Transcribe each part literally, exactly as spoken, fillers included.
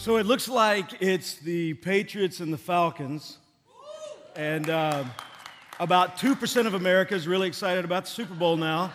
So it looks like it's the Patriots and the Falcons, and uh, about two percent of America is really excited about the Super Bowl now.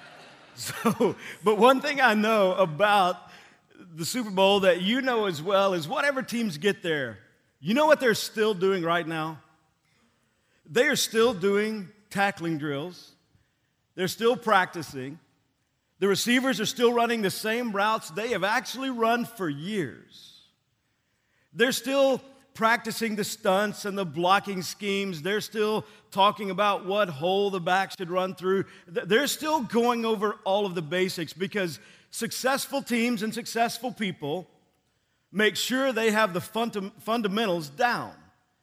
So, but one thing I know about the Super Bowl that you know as well is whatever teams get there, you know what they're still doing right now? They are still doing tackling drills. They're still practicing. The receivers are still running the same routes they have actually run for years. They're still practicing the stunts and the blocking schemes. They're still talking about what hole the back should run through. They're still going over all of the basics because successful teams and successful people make sure they have the funda- fundamentals down.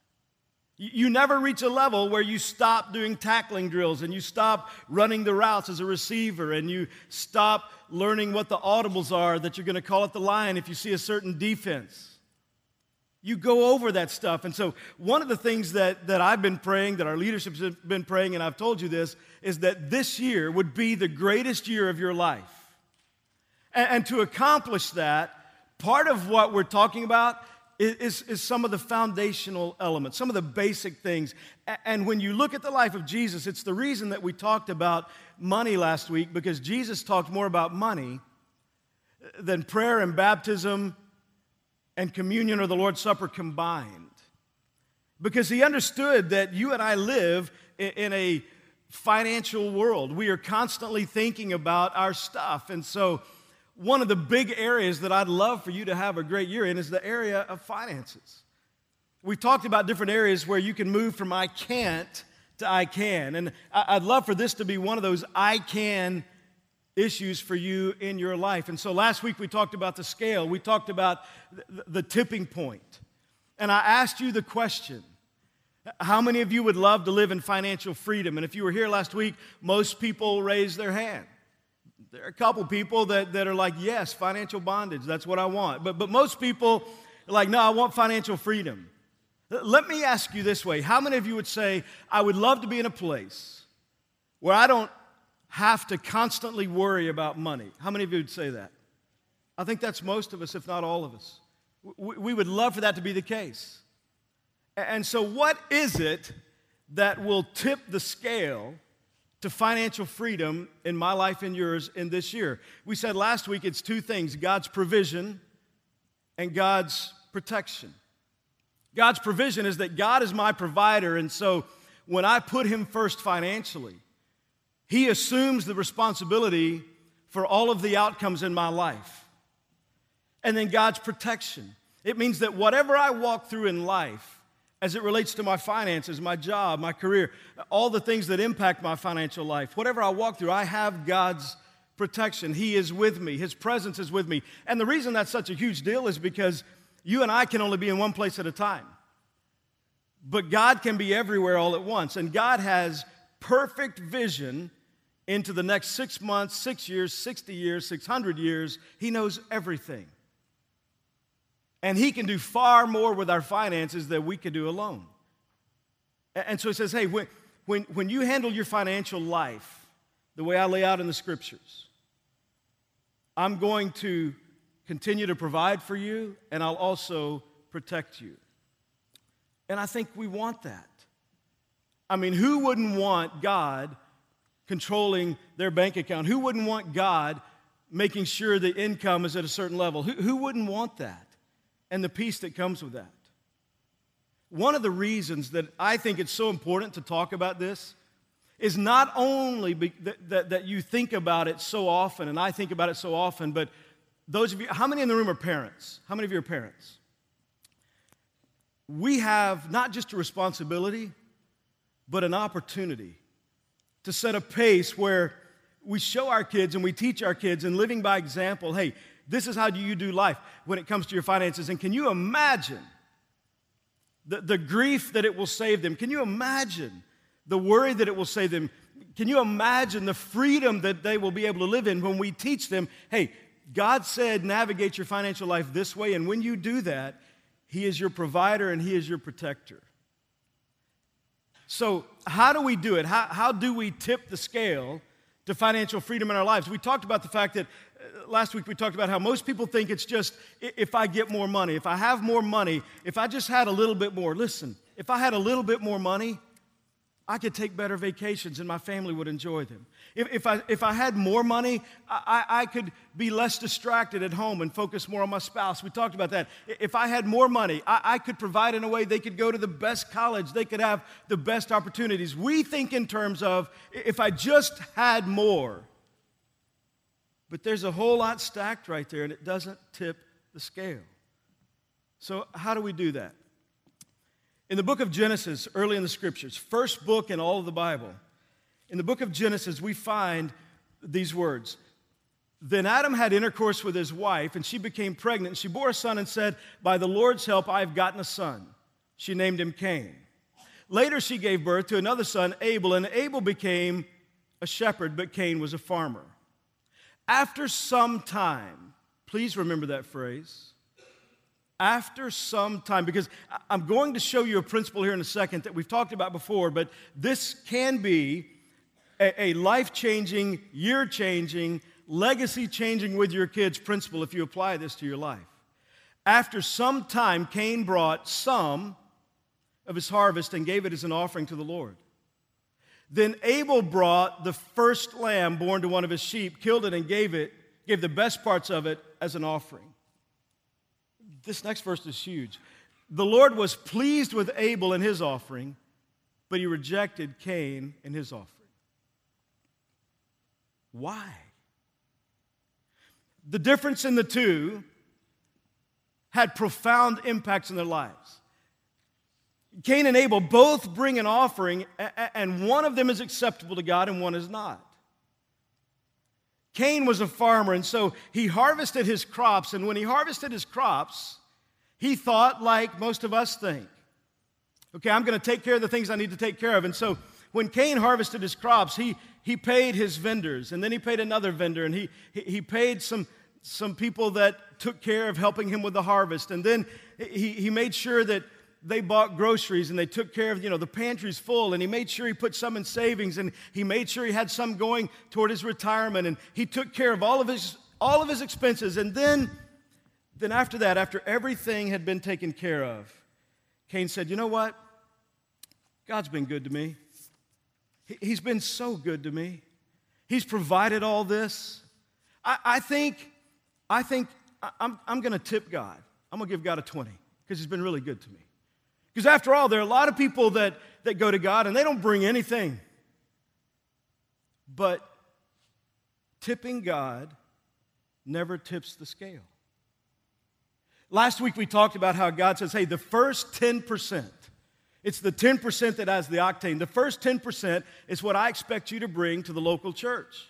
You never reach a level where you stop doing tackling drills and you stop running the routes as a receiver and you stop learning what the audibles are that you're going to call at the line if you see a certain defense. You go over that stuff. And so one of the things that, that I've been praying, that our leadership's been praying, and I've told you this, is that this year would be the greatest year of your life. And, and to accomplish that, part of what we're talking about is, is, is some of the foundational elements, some of the basic things. And when you look at the life of Jesus, it's the reason that we talked about money last week, because Jesus talked more about money than prayer and baptism and communion or the Lord's Supper combined. Because he understood that you and I live in a financial world. We are constantly thinking about our stuff. And so one of the big areas that I'd love for you to have a great year in is the area of finances. We've talked about different areas where you can move from I can't to I can. And I'd love for this to be one of those I can issues for you in your life. And so last week we talked about the scale. We talked about the, the tipping point. And I asked you the question, how many of you would love to live in financial freedom? And if you were here last week, most people raised their hand. There are a couple people that, that are like, yes, financial bondage, that's what I want. But, but most people are like, no, I want financial freedom. Let me ask you this way. How many of you would say, I would love to be in a place where I don't have to constantly worry about money? How many of you would say that? I think that's most of us, if not all of us. We, we would love for that to be the case. And so what is it that will tip the scale to financial freedom in my life and yours in this year? We said last week it's two things: God's provision and God's protection. God's provision is that God is my provider, and so when I put him first financially, he assumes the responsibility for all of the outcomes in my life. And then God's protection. It means that whatever I walk through in life, as it relates to my finances, my job, my career, all the things that impact my financial life, whatever I walk through, I have God's protection. He is with me. His presence is with me. And the reason that's such a huge deal is because you and I can only be in one place at a time. But God can be everywhere all at once. And God has perfect vision into the next six months, six years, sixty years, six hundred years. He knows everything. And he can do far more with our finances than we could do alone. And so he says, hey, when, when, when you handle your financial life the way I lay out in the scriptures, I'm going to continue to provide for you, and I'll also protect you. And I think we want that. I mean, who wouldn't want God controlling their bank account? Who wouldn't want God making sure the income is at a certain level? Who, who wouldn't want that? And the peace that comes with that. One of the reasons that I think it's so important to talk about this is not only be, that, that, that you think about it so often, and I think about it so often, but those of you, how many in the room are parents? How many of you are parents? We have not just a responsibility, but an opportunity to set a pace where we show our kids and we teach our kids, and living by example, hey, this is how do you do life when it comes to your finances. And can you imagine the, the grief that it will save them? Can you imagine the worry that it will save them? Can you imagine the freedom that they will be able to live in when we teach them, hey, God said navigate your financial life this way, and when you do that, he is your provider and he is your protector. So how do we do it? How, how do we tip the scale to financial freedom in our lives. We talked about the fact that uh, last week we talked about how most people think it's just i- if I get more money, if I have more money, if I just had a little bit more. Listen, if I had a little bit more money, I could take better vacations and my family would enjoy them. If, if, I, if I had more money, I, I could be less distracted at home and focus more on my spouse. We talked about that. If I had more money, I, I could provide in a way they could go to the best college, they could have the best opportunities. We think in terms of if I just had more. But there's a whole lot stacked right there, and it doesn't tip the scale. So how do we do that? In the book of Genesis, early in the Scriptures, first book in all of the Bible, in the book of Genesis, we find these words. Then Adam had intercourse with his wife, and she became pregnant. She bore a son and said, by the Lord's help, I have gotten a son. She named him Cain. Later, she gave birth to another son, Abel, and Abel became a shepherd, but Cain was a farmer. After some time, please remember that phrase, after some time, because I'm going to show you a principle here in a second that we've talked about before, but this can be a, a life-changing, year-changing, legacy-changing with your kids principle if you apply this to your life. After some time, Cain brought some of his harvest and gave it as an offering to the Lord. Then Abel brought the first lamb born to one of his sheep, killed it, and gave it, gave the best parts of it as an offering. This next verse is huge. The Lord was pleased with Abel and his offering, but he rejected Cain and his offering. Why? The difference in the two had profound impacts in their lives. Cain and Abel both bring an offering, and one of them is acceptable to God and one is not. Cain was a farmer, and so he harvested his crops, and when he harvested his crops, he thought like most of us think. Okay, I'm going to take care of the things I need to take care of. And so when Cain harvested his crops, he, he paid his vendors, and then he paid another vendor, and he, he, he paid some, some people that took care of helping him with the harvest. And then he, he made sure that they bought groceries and they took care of, you know, the pantry's full, and he made sure he put some in savings, and he made sure he had some going toward his retirement, and he took care of all of his all of his expenses. And then, then after that, after everything had been taken care of, Cain said, you know what? God's been good to me. He, he's been so good to me. He's provided all this. I, I think, I think I, I'm, I'm going to tip God. I'm going to give God a twenty because he's been really good to me. Because after all, there are a lot of people that, that go to God and they don't bring anything. But tipping God never tips the scale. Last week we talked about how God says, hey, the first ten percent, it's the ten percent that has the octane. The first ten percent is what I expect you to bring to the local church.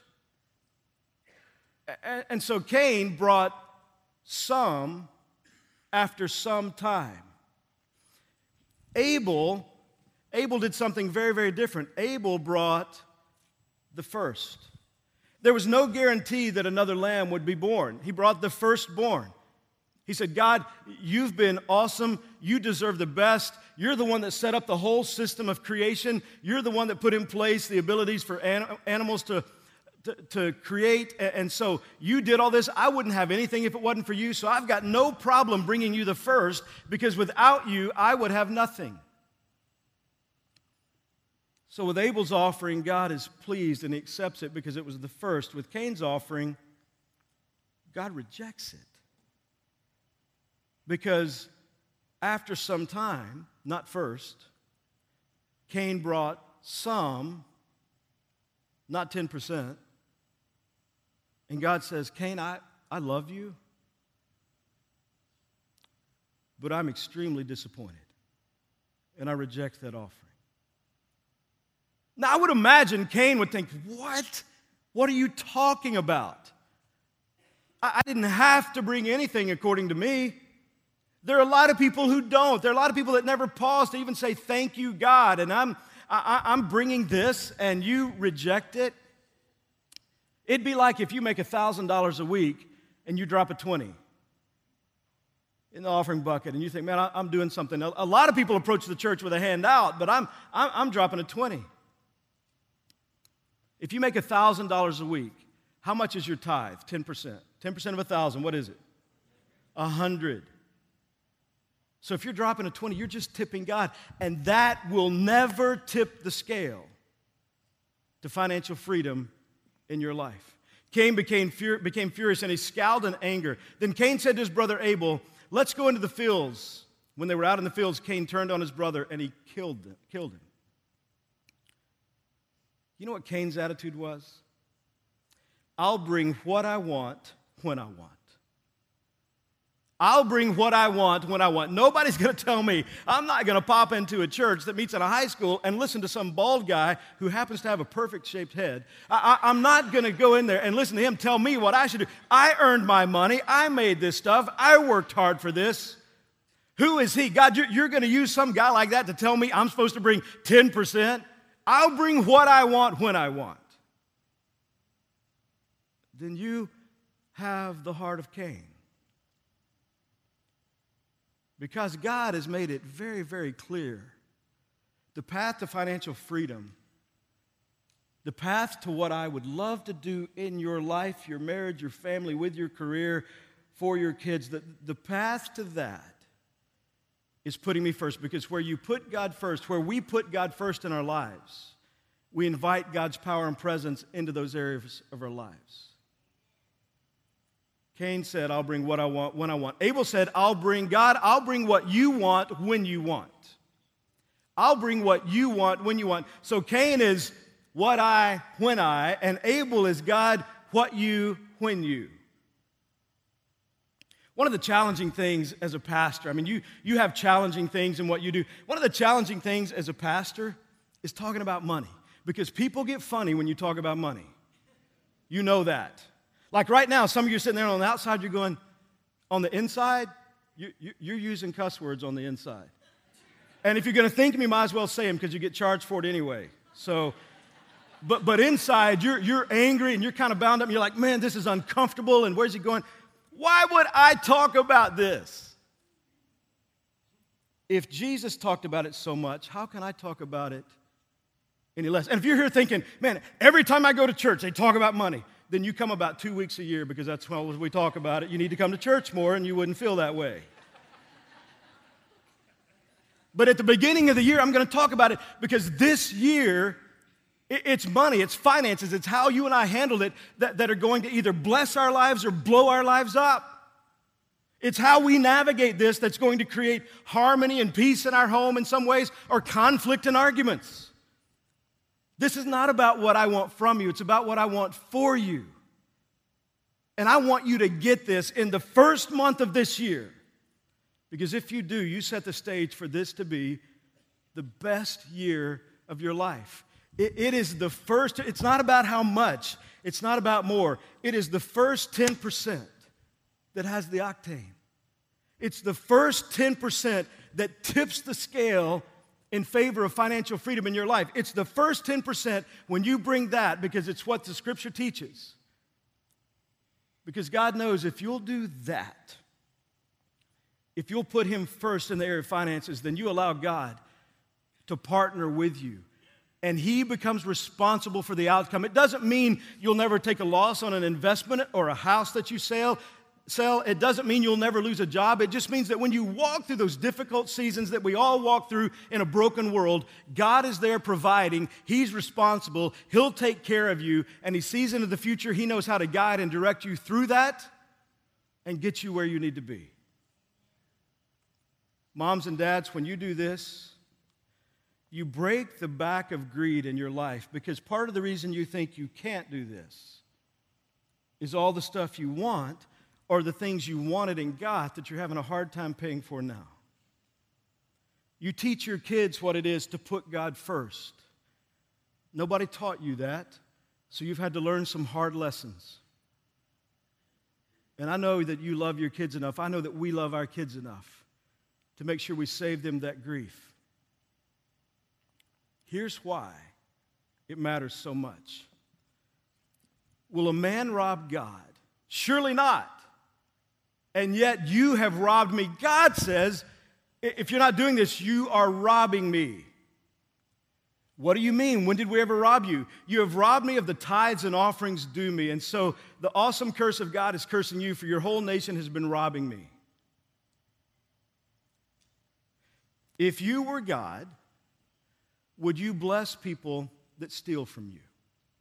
And, and so Cain brought some after some time. Abel, Abel did something very, very different. Abel brought the first. There was no guarantee that another lamb would be born. He brought the firstborn. He said, God, you've been awesome. You deserve the best. You're the one that set up the whole system of creation. You're the one that put in place the abilities for an- animals to, to, to create. And so you did all this. I wouldn't have anything if it wasn't for you. So I've got no problem bringing you the first, because without you, I would have nothing. So with Abel's offering, God is pleased and he accepts it because it was the first. With Cain's offering, God rejects it. Because after some time, not first, Cain brought some, not ten percent. And God says, Cain, I, I love you, but I'm extremely disappointed. And I reject that offering. Now, I would imagine Cain would think, what? What are you talking about? I, I didn't have to bring anything according to me. There are a lot of people who don't. There are a lot of people that never pause to even say, thank you, God. And I'm, I, I'm bringing this and you reject it. It'd be like if you make one thousand dollars a week and you drop a twenty in the offering bucket and you think, man, I, I'm doing something. A, a lot of people approach the church with a handout, but I'm, I'm, I'm dropping a twenty. If you make one thousand dollars a week, how much is your tithe? ten percent. ten percent of one thousand, what is it? one hundred. So if you're dropping a twenty, you're just tipping God. And that will never tip the scale to financial freedom in your life. Cain became, fur- became furious and he scowled in anger. Then Cain said to his brother Abel, let's go into the fields. When they were out in the fields, Cain turned on his brother and he killed him. Killed him. You know what Cain's attitude was? I'll bring what I want when I want. I'll bring what I want when I want. Nobody's going to tell me. I'm not going to pop into a church that meets in a high school and listen to some bald guy who happens to have a perfect shaped head. I, I, I'm not going to go in there and listen to him tell me what I should do. I earned my money. I made this stuff. I worked hard for this. Who is he? God, you're, you're going to use some guy like that to tell me I'm supposed to bring ten percent? I'll bring what I want when I want. Then you have the heart of Cain. Because God has made it very, very clear. The path to financial freedom, the path to what I would love to do in your life, your marriage, your family, with your career, for your kids, the, the path to that is putting me first. Because where you put God first, where we put God first in our lives, we invite God's power and presence into those areas of our lives. Cain said, I'll bring what I want when I want. Abel said, I'll bring, God, I'll bring what you want when you want. I'll bring what you want when you want. So Cain is what I, when I, and Abel is God, what you, when you. One of the challenging things as a pastor, I mean, you, you have challenging things in what you do. One of the challenging things as a pastor is talking about money. Because people get funny when you talk about money. You know that. Like right now, some of you are sitting there on the outside, you're going, on the inside, you, you, you're using cuss words on the inside. And if you're going to think me, might as well say them because you get charged for it anyway. So, but but inside, you're, you're angry and you're kind of bound up and you're like, man, this is uncomfortable and where's he going? Why would I talk about this? If Jesus talked about it so much, how can I talk about it any less? And if you're here thinking, man, every time I go to church, they talk about money, then you come about two weeks a year because that's when we talk about it. You need to come to church more and you wouldn't feel that way. But at the beginning of the year, I'm going to talk about it because this year, it's money, it's finances, it's how you and I handle it that, that are going to either bless our lives or blow our lives up. It's how we navigate this that's going to create harmony and peace in our home in some ways or conflict and arguments. This is not about what I want from you. It's about what I want for you. And I want you to get this in the first month of this year. Because if you do, you set the stage for this to be the best year of your life. It, it is the first, it's not about how much. It's not about more. It is the first ten percent that has the octane. It's the first ten percent that tips the scale in favor of financial freedom in your life. It's the first ten percent when you bring that because it's what the Scripture teaches. Because God knows if you'll do that, if you'll put Him first in the area of finances, then you allow God to partner with you. And He becomes responsible for the outcome. It doesn't mean you'll never take a loss on an investment or a house that you sell. Sell. It doesn't mean you'll never lose a job. It just means that when you walk through those difficult seasons that we all walk through in a broken world, God is there providing. He's responsible. He'll take care of you. And He sees into the future. He knows how to guide and direct you through that and get you where you need to be. Moms and dads, when you do this, you break the back of greed in your life because part of the reason you think you can't do this is all the stuff you want or the things you wanted and got that you're having a hard time paying for now. You teach your kids what it is to put God first. Nobody taught you that, so you've had to learn some hard lessons. And I know that you love your kids enough. I know that we love our kids enough to make sure we save them that grief. Here's why it matters so much. Will a man rob God? Surely not. And yet you have robbed me. God says, if you're not doing this, you are robbing me. What do you mean? When did we ever rob you? You have robbed me of the tithes and offerings due me. And so the awesome curse of God is cursing you, for your whole nation has been robbing me. If you were God, would you bless people that steal from you?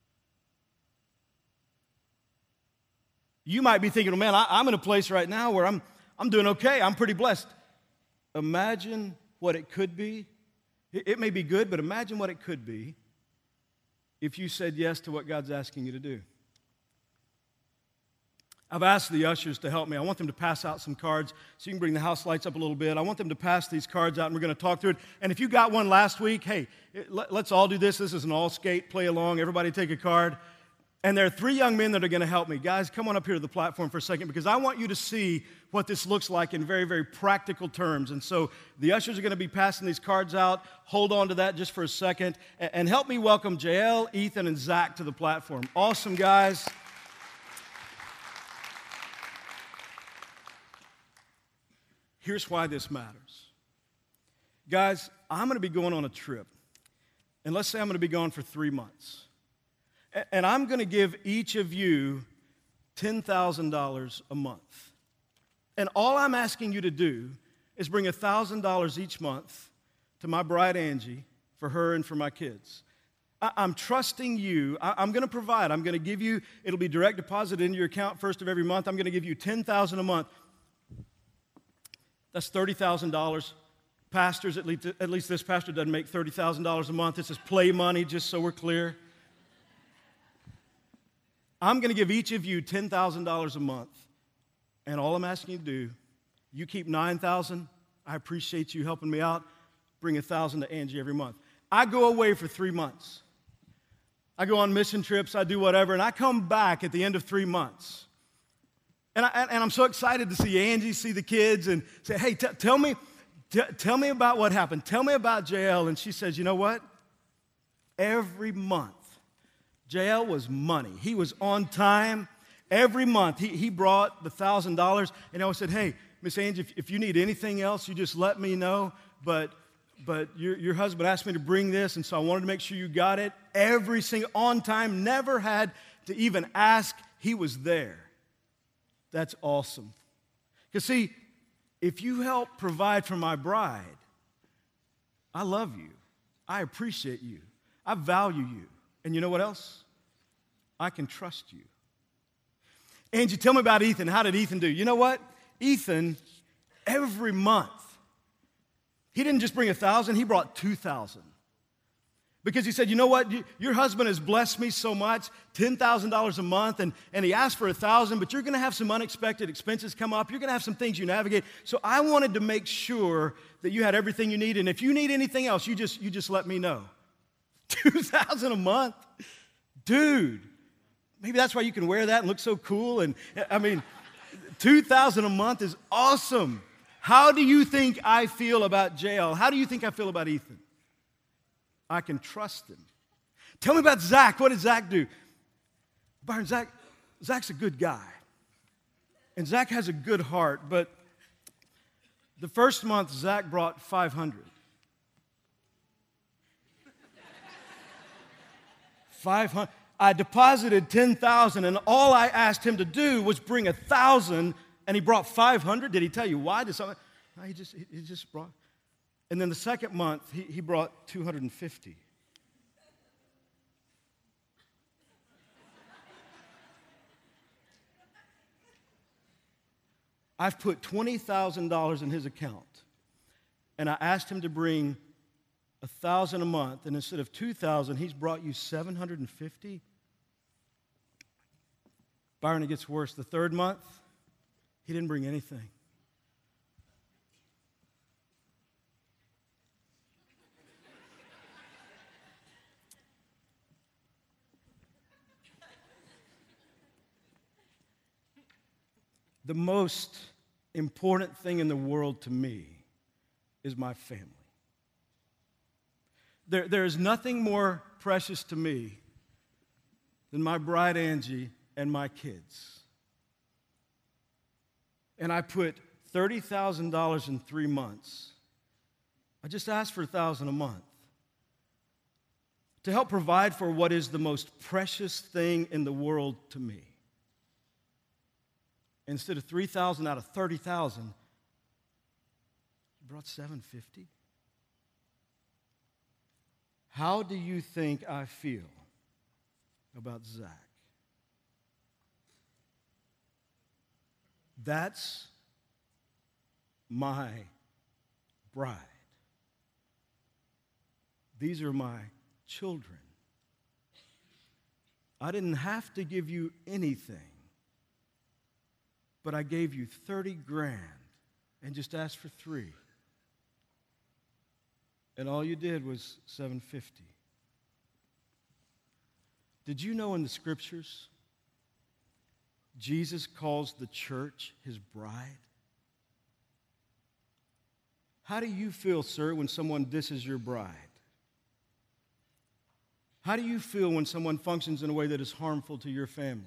You might be thinking, well, man, I, I'm in a place right now where I'm, I'm doing okay. I'm pretty blessed. Imagine what it could be. It, it may be good, but imagine what it could be if you said yes to what God's asking you to do. I've asked the ushers to help me. I want them to pass out some cards so you can bring the house lights up a little bit. I want them to pass these cards out, and we're going to talk through it. And if you got one last week, hey, let's all do this. This is an all-skate, play along. Everybody take a card. And there are three young men that are going to help me. Guys, come on up here to the platform for a second, because I want you to see what this looks like in very, very practical terms. And so the ushers are going to be passing these cards out. Hold on to that just for a second. And help me welcome Jael, Ethan, and Zach to the platform. Awesome, guys. Here's why this matters. Guys, I'm going to be going on a trip. And let's say I'm going to be gone for three months. And I'm going to give each of you ten thousand dollars a month. And all I'm asking you to do is bring one thousand dollars each month to my bride, Angie, for her and for my kids. I'm trusting you. I'm going to provide. I'm going to give you, it'll be direct deposited into your account first of every month. I'm going to give you ten thousand dollars a month. That's thirty thousand dollars. Pastors, at least, at least this pastor doesn't make thirty thousand dollars a month. This is play money, just so we're clear. I'm going to give each of you ten thousand dollars a month, and all I'm asking you to do, you keep nine thousand dollars. I appreciate you helping me out. Bring one thousand dollars to Angie every month. I go away for three months. I go on mission trips, I do whatever, and I come back at the end of three months. And, I, and I'm so excited to see Angie, see the kids, and say, hey, t- tell me t- tell me about what happened. Tell me about Jael. And she says, you know what? Every month, Jael was money. He was on time. Every month, he, he brought the one thousand dollars. And I always said, hey, Miss Angie, if, if you need anything else, you just let me know. But but your, your husband asked me to bring this, and so I wanted to make sure you got it. Every single, on time, never had to even ask. He was there. That's awesome. Because see, if you help provide for my bride, I love you. I appreciate you. I value you. And you know what else? I can trust you. Angie, tell me about Ethan. How did Ethan do? You know what? Ethan, every month, he didn't just bring a thousand, he brought two thousand. Because he said, you know what? Your husband has blessed me so much, ten thousand dollars a month, and, and he asked for a thousand, but you're going to have some unexpected expenses come up. You're going to have some things you navigate. So I wanted to make sure that you had everything you need. And if you need anything else, you just, you just let me know. two thousand dollars a month? Dude, maybe that's why you can wear that and look so cool. And I mean, two thousand dollars a month is awesome. How do you think I feel about Jael? How do you think I feel about Ethan? I can trust him. Tell me about Zach. What did Zach do? Byron, Zach, Zach's a good guy. And Zach has a good heart, but the first month, Zach brought five hundred. five hundred. I deposited ten thousand, and all I asked him to do was bring one thousand, and he brought five hundred. Did he tell you why? Did something? No, he just, he just brought. And then the second month, he, he brought two hundred fifty. I've put twenty thousand dollars in his account, and I asked him to bring one thousand dollars a month, and instead of two thousand dollars, he's brought you seven hundred fifty. Byron, it gets worse. The third month, he didn't bring anything. The most important thing in the world to me is my family. There, there is nothing more precious to me than my bride Angie and my kids. And I put thirty thousand dollars in three months. I just asked for one thousand dollars a month. to help provide for what is the most precious thing in the world to me. Instead of three thousand out of thirty thousand, you brought seven hundred fifty. How do you think I feel about Zach? That's my bride. These are my children. I didn't have to give you anything, but I gave you thirty grand and just asked for three. And all you did was seven hundred fifty. Did you know in the scriptures, Jesus calls the church his bride? How do you feel, sir, when someone disses your bride? How do you feel when someone functions in a way that is harmful to your family?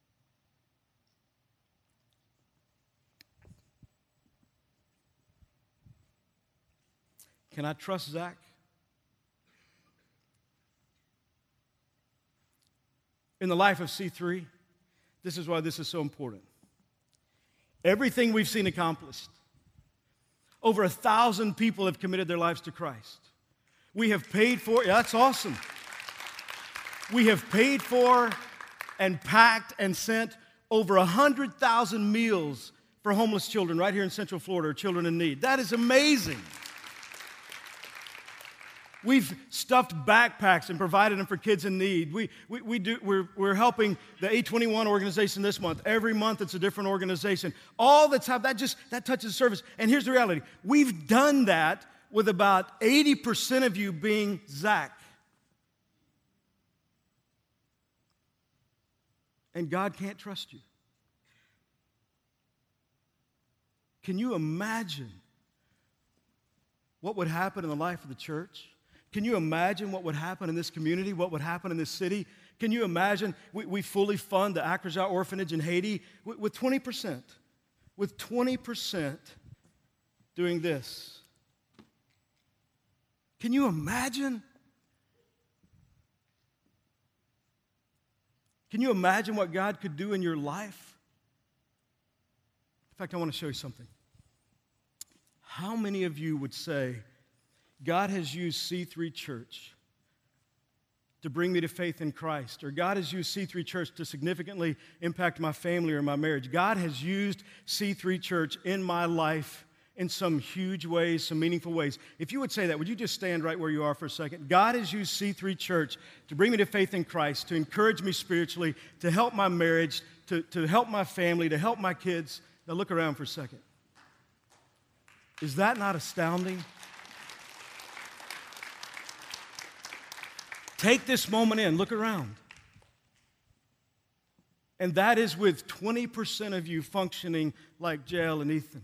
Can I trust Zach? In the life of C three, this is why this is so important. Everything we've seen accomplished, over a thousand people have committed their lives to Christ. We have paid for, yeah, that's awesome. We have paid for and packed and sent over one hundred thousand meals for homeless children right here in Central Florida, or children in need. That is amazing. We've stuffed backpacks and provided them for kids in need. We, we, we do, we're, we're helping the A twenty-one organization this month. Every month it's a different organization. All the time, that just, that touches service. And here's the reality. We've done that with about eighty percent of you being Zach. And God can't trust you. Can you imagine what would happen in the life of the church? Can you imagine what would happen in this community, what would happen in this city? Can you imagine we, we fully fund the Akhrajah Orphanage in Haiti with, with twenty percent, with twenty percent doing this? Can you imagine? Can you imagine what God could do in your life? In fact, I want to show you something. How many of you would say, God has used C three Church to bring me to faith in Christ, or God has used C three Church to significantly impact my family or my marriage? God has used C three Church in my life in some huge ways, some meaningful ways. If you would say that, would you just stand right where you are for a second? God has used C three Church to bring me to faith in Christ, to encourage me spiritually, to help my marriage, to, to help my family, to help my kids. Now look around for a second. Is that not astounding? Take this moment in, look around. And that is with twenty percent of you functioning like Jael and Ethan.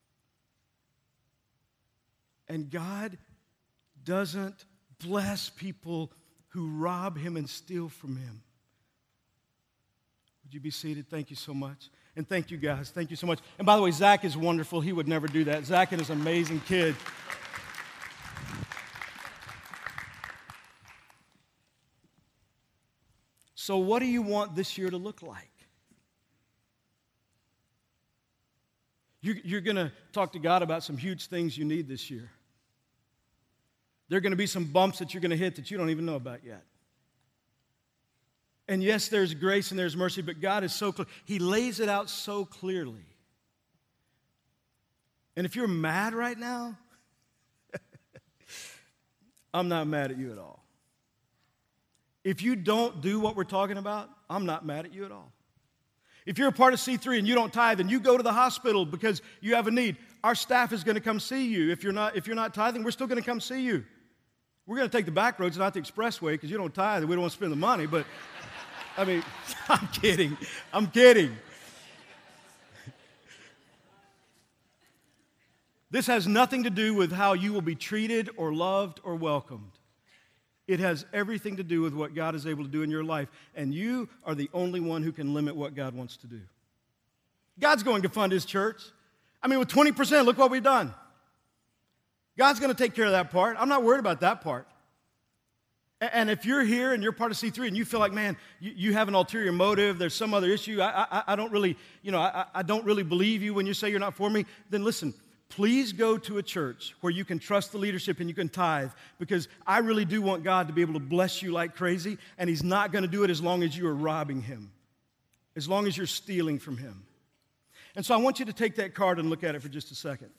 And God doesn't bless people who rob him and steal from him. Would you be seated? Thank you so much. And thank you guys. Thank you so much. And by the way, Zach is wonderful. He would never do that. Zach is an amazing kid. So what do you want this year to look like? You're going to talk to God about some huge things you need this year. There are going to be some bumps that you're going to hit that you don't even know about yet. And yes, there's grace and there's mercy, but God is so clear. He lays it out so clearly. And if you're mad right now, I'm not mad at you at all. If you don't do what we're talking about, I'm not mad at you at all. If you're a part of C three and you don't tithe and you go to the hospital because you have a need, our staff is going to come see you. If you're not, if you're not tithing, we're still going to come see you. We're going to take the back roads, not the expressway, because you don't tithe and we don't want to spend the money. But, I mean, I'm kidding. I'm kidding. This has nothing to do with how you will be treated or loved or welcomed. It has everything to do with what God is able to do in your life. And you are the only one who can limit what God wants to do. God's going to fund his church. I mean, with twenty percent, look what we've done. God's going to take care of that part. I'm not worried about that part. And if you're here and you're part of C three and you feel like, man, you, you have an ulterior motive, there's some other issue, I, I, I don't really, you know, I, I don't really believe you when you say you're not for me, then listen, please go to a church where you can trust the leadership and you can tithe, because I really do want God to be able to bless you like crazy, and He's not going to do it as long as you are robbing Him, as long as you're stealing from Him. And so I want you to take that card and look at it for just a second.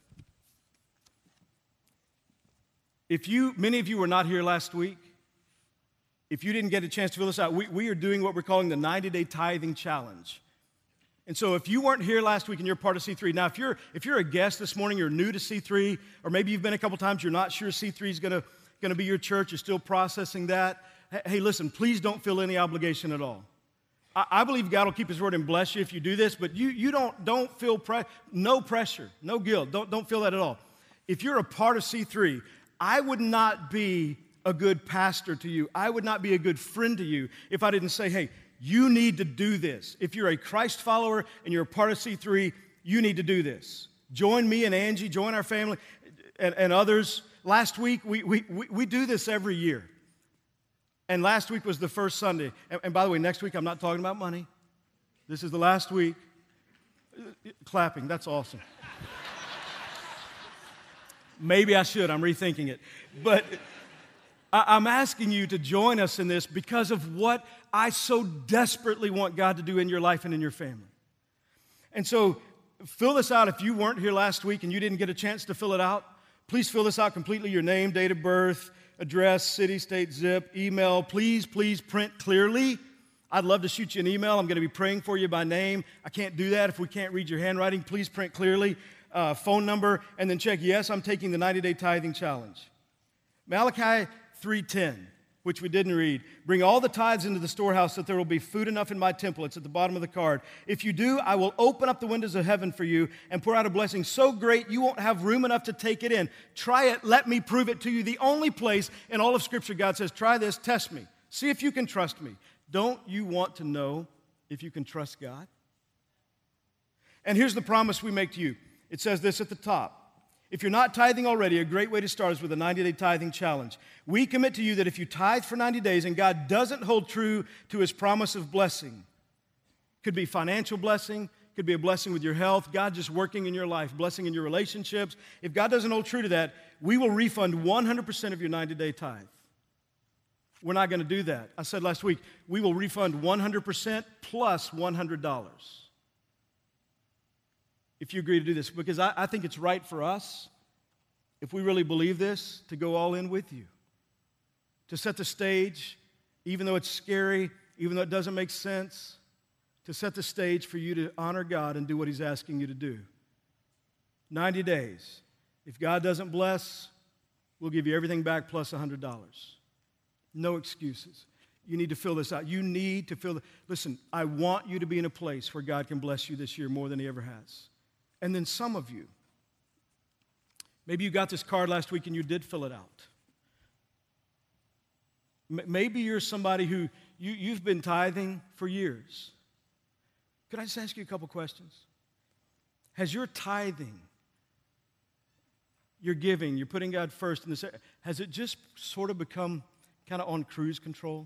If you, many of you were not here last week, if you didn't get a chance to fill this out, we, we are doing what we're calling the ninety-day tithing challenge. And so if you weren't here last week and you're part of C three, now if you're, if you're a guest this morning, you're new to C three, or maybe you've been a couple times, you're not sure C three is going to be your church, you're still processing that, hey, listen, please don't feel any obligation at all. I, I believe God will keep His word and bless you if you do this, but you, you don't, don't feel, pre- no pressure, no guilt, don't, don't feel that at all. If you're a part of C three, I would not be a good pastor to you. I would not be a good friend to you if I didn't say, hey, you need to do this. If you're a Christ follower and you're a part of C three, you need to do this. Join me and Angie, join our family and, and others. Last week, we, we, we, we do this every year. And last week was the first Sunday. And, and by the way, next week, I'm not talking about money. This is the last week. Clapping, that's awesome. Maybe I should, I'm rethinking it. But I'm asking you to join us in this because of what I so desperately want God to do in your life and in your family. And so fill this out. If you weren't here last week and you didn't get a chance to fill it out, please fill this out completely. Your name, date of birth, address, city, state, zip, email. Please, please print clearly. I'd love to shoot you an email. I'm going to be praying for you by name. I can't do that if we can't read your handwriting. Please print clearly. Uh, phone number, and then check, yes, I'm taking the ninety-day tithing challenge. Malachi three ten, which we didn't read. Bring all the tithes into the storehouse that there will be food enough in my temple. It's at the bottom of the card. If you do, I will open up the windows of heaven for you and pour out a blessing so great you won't have room enough to take it in. Try it. Let me prove it to you. The only place in all of Scripture God says, try this, test me. See if you can trust me. Don't you want to know if you can trust God? And here's the promise we make to you. It says this at the top. If you're not tithing already, a great way to start is with a ninety-day tithing challenge. We commit to you that if you tithe for ninety days and God doesn't hold true to His promise of blessing, could be financial blessing, could be a blessing with your health, God just working in your life, blessing in your relationships. If God doesn't hold true to that, we will refund one hundred percent of your ninety-day tithe. We're not going to do that. I said last week, we will refund one hundred percent plus one hundred dollars. If you agree to do this, because I, I think it's right for us, if we really believe this, to go all in with you. To set the stage, even though it's scary, even though it doesn't make sense, to set the stage for you to honor God and do what He's asking you to do. ninety days. If God doesn't bless, we'll give you everything back plus one hundred dollars. No excuses. You need to fill this out. You need to fill the, listen, I want you to be in a place where God can bless you this year more than He ever has. And then some of you, maybe you got this card last week and you did fill it out. M- maybe you're somebody who, you, you've been tithing for years. Could I just ask you a couple questions? Has your tithing, your giving, you're putting God first in this, has it just sort of become kind of on cruise control?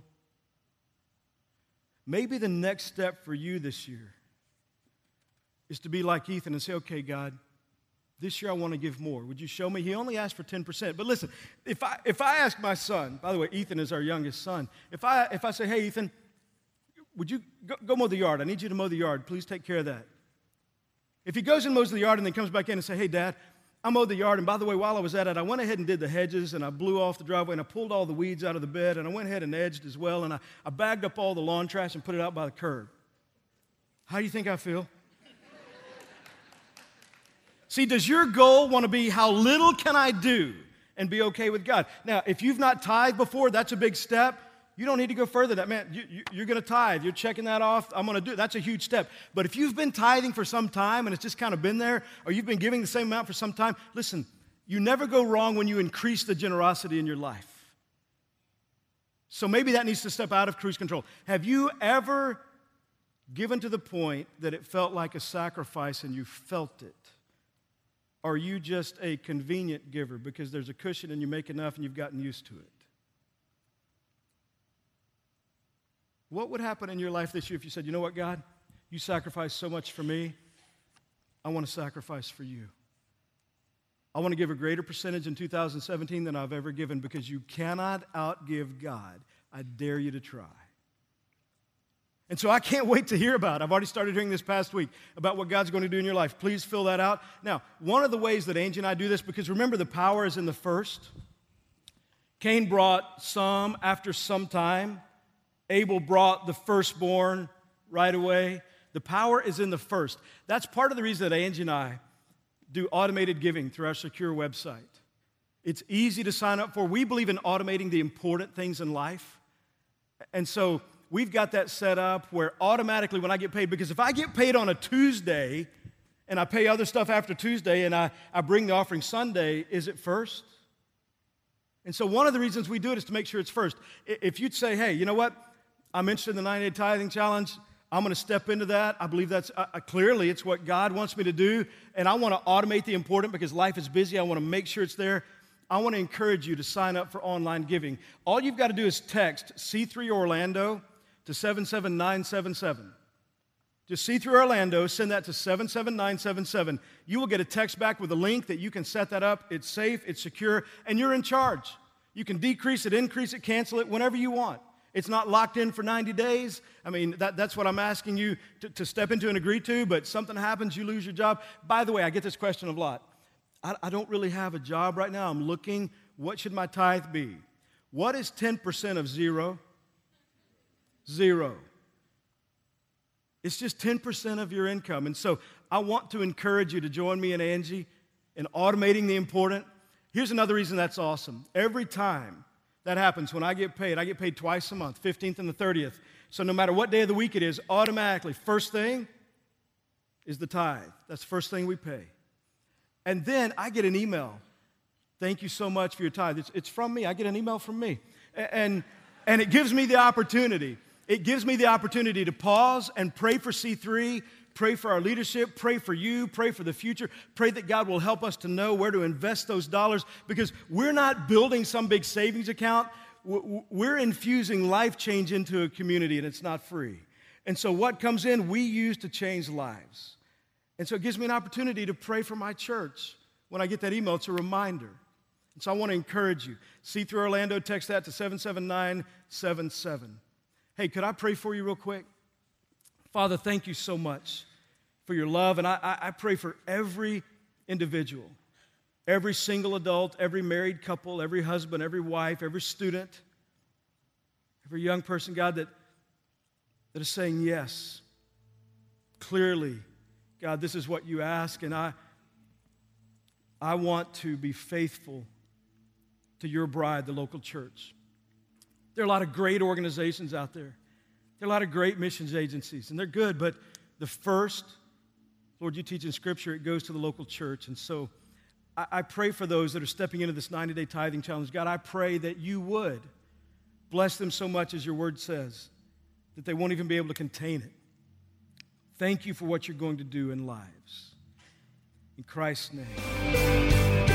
Maybe the next step for you this year is to be like Ethan and say, okay, God, this year I want to give more. Would you show me? He only asked for ten percent. But listen, if I if I ask my son, by the way, Ethan is our youngest son. If I if I say, hey, Ethan, would you go, go mow the yard? I need you to mow the yard. Please take care of that. If he goes and mows the yard and then comes back in and say, hey, Dad, I mowed the yard, and by the way, while I was at it, I went ahead and did the hedges, and I blew off the driveway, and I pulled all the weeds out of the bed, and I went ahead and edged as well, and I, I bagged up all the lawn trash and put it out by the curb. How do you think I feel? See, does your goal want to be how little can I do and be okay with God? Now, if you've not tithed before, that's a big step. You don't need to go further than that. Man, you, you, you're going to tithe. You're checking that off. I'm going to do it. That's a huge step. But if you've been tithing for some time and it's just kind of been there, or you've been giving the same amount for some time, listen, you never go wrong when you increase the generosity in your life. So maybe that needs to step out of cruise control. Have you ever given to the point that it felt like a sacrifice and you felt it? Or are you just a convenient giver because there's a cushion and you make enough and you've gotten used to it? What would happen in your life this year if you said, you know what, God, you sacrificed so much for me, I want to sacrifice for you. I want to give a greater percentage in two thousand seventeen than I've ever given because you cannot outgive God. I dare you to try. And so I can't wait to hear about it. I've already started hearing this past week about what God's going to do in your life. Please fill that out. Now, one of the ways that Angie and I do this, because remember the power is in the first. Cain brought some after some time. Abel brought the firstborn right away. The power is in the first. That's part of the reason that Angie and I do automated giving through our secure website. It's easy to sign up for. We believe in automating the important things in life. And so we've got that set up where automatically when I get paid, because if I get paid on a Tuesday and I pay other stuff after Tuesday and I, I bring the offering Sunday, is it first? And so one of the reasons we do it is to make sure it's first. If you'd say, hey, you know what? I'm interested in the ninety-day tithing challenge. I'm going to step into that. I believe that's uh, clearly it's what God wants me to do. And I want to automate the important because life is busy. I want to make sure it's there. I want to encourage you to sign up for online giving. All you've got to do is text C three Orlando to seven seven nine seven seven. Just C three Orlando, send that to seven seven nine seven seven. You will get a text back with a link that you can set that up. It's safe, it's secure, and you're in charge. You can decrease it, increase it, cancel it, whenever you want. It's not locked in for ninety days. I mean, that, that's what I'm asking you to, to step into and agree to, but something happens, you lose your job. By the way, I get this question a lot. I, I don't really have a job right now. I'm looking, what should my tithe be? What is ten percent of zero? Zero. It's just ten percent of your income. And so I want to encourage you to join me and Angie in automating the important. Here's another reason that's awesome. Every time that happens, when I get paid, I get paid twice a month, fifteenth and the thirtieth. So no matter what day of the week it is, automatically, first thing is the tithe. That's the first thing we pay. And then I get an email. Thank you so much for your tithe. It's, it's from me. I get an email from me. And, and it gives me the opportunity. It gives me the opportunity to pause and pray for C three, pray for our leadership, pray for you, pray for the future, pray that God will help us to know where to invest those dollars because we're not building some big savings account. We're infusing life change into a community and it's not free. And so what comes in, we use to change lives. And so it gives me an opportunity to pray for my church. When I get that email, it's a reminder. And so I want to encourage you. C three Orlando, text that to seven seven nine seven seven. Hey, could I pray for you real quick? Father, thank you so much for your love. And I, I, I pray for every individual, every single adult, every married couple, every husband, every wife, every student, every young person, God, that, that is saying yes. Clearly, God, this is what you ask, and I, I want to be faithful to your bride, the local church. There are a lot of great organizations out there. There are a lot of great missions agencies, and they're good, but the first, Lord, you teach in Scripture, it goes to the local church. And so I, I pray for those that are stepping into this ninety-day tithing challenge. God, I pray that you would bless them so much, as your word says, that they won't even be able to contain it. Thank you for what you're going to do in lives. In Christ's name.